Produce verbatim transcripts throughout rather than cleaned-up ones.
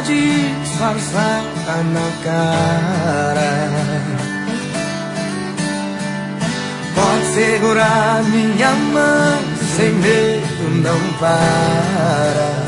disfarçada na cara. Pode segurar minha mão, sem medo não para.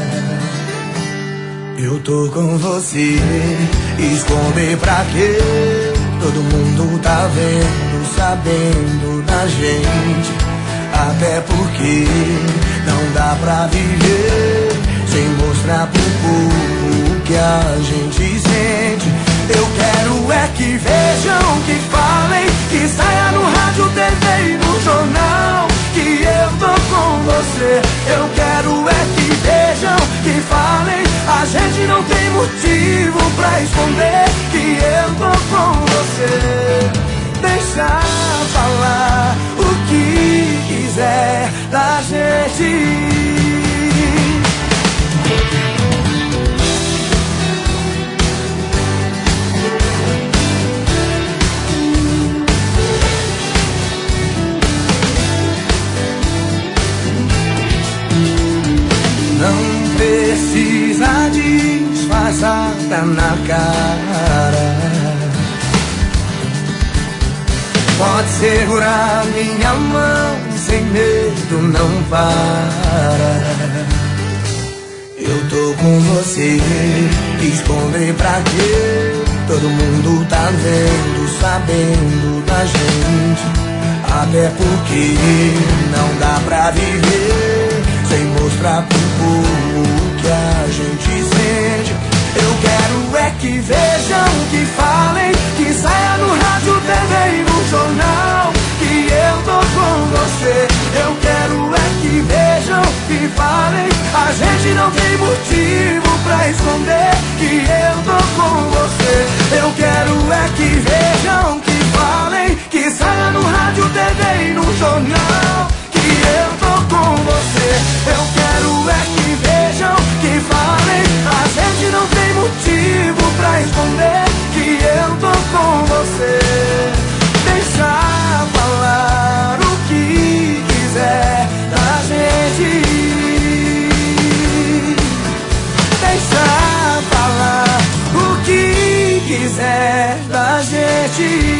Eu tô com você, esconder pra quê? Todo mundo tá vendo, sabendo da gente. Até porque não dá pra viver sem mostrar pro povo o que a gente sente. Eu quero é que vejam, que falem, que saia no rádio, T V e no jornal que eu tô com você. Eu quero é que vejam, que falem, a gente não tem motivo pra esconder que eu tô com você. Deixa falar o que quiser da gente. Não precisa disfarçada na cara. Pode segurar minha mão, sem medo não para. Eu tô com você, esconder pra quê? Todo mundo tá vendo, sabendo da gente. Até porque não dá pra viver sem mostrar pro povo o que a gente sente. Eu quero é que vejam, que falem, que saia no rádio, T V e no jornal que eu tô com você. Eu quero é que vejam, que falem, a gente não tem motivo pra esconder que eu tô com você. Eu quero é que vejam, que falem, que saia no rádio, T V e no jornal que eu tô com você. Eu quero é que vejam, que falem, a gente não tem motivo pra esconder que eu tô com você. Deixa falar o que quiser da gente. Deixa falar o que quiser da gente.